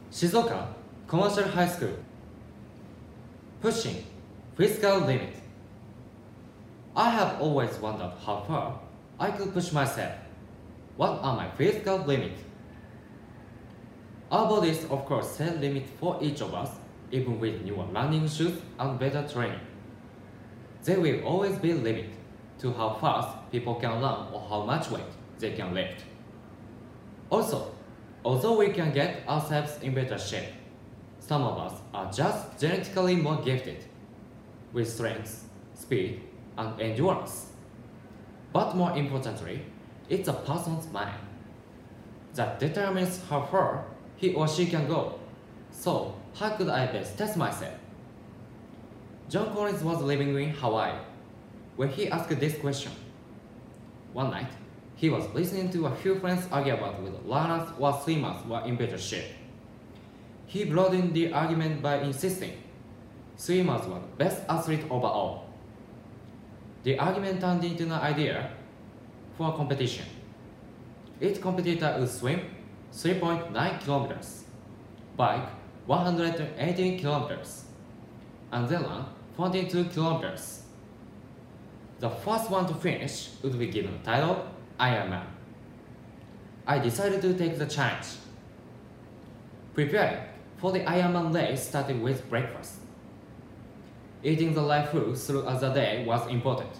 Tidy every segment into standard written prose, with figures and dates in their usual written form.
Shizuoka Commercial High School. Pushing physical limit. I have always wondered how far I could push myself. What are my physical limits? Our bodies of course set limits for each of us, even with newer running shoes and better training. There will always be a limit to how fast people can run or how much weight they can lift. Also, although we can get ourselves in better shape, some of us are just genetically more gifted with strength, speed, and endurance. But more importantly, it's a person's mind that determines how far he or she can go. So, how could I best test myself? John Collins was living in Hawaii when he asked this question. One night, he was listening to a few friends argue about whether runners or swimmers were in better shape. He broadened the argument by insisting swimmers were the best athlete overall. The argument turned into an idea for a competition. Each competitor would swim 3.9 kilometers, bike 118 kilometers, and then run 42 kilometers. The first one to finish would be given the title Ironman. I decided to take the challenge. Preparing for the Ironman race started with breakfast. Eating the right food throughout the day was important.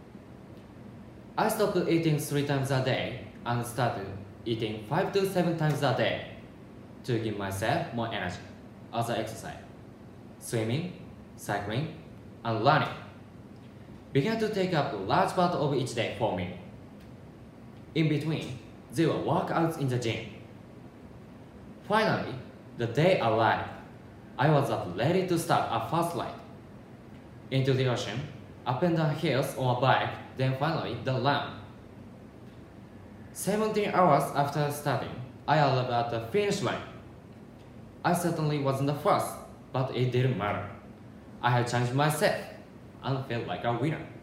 I stopped eating 3 times a day and started eating 5 to 7 times a day to give myself more energy as I exercise. Swimming, cycling, and running began to take up a large part of each day for me. In between, there were workouts in the gym. Finally, the day arrived. I was ready to start a fast ride. Into the ocean, up and down hills on a bike, then finally the run. 17 hours after starting, I arrived at the finish line. I certainly wasn't the first, but it didn't matter. I had changed myself and felt like a winner.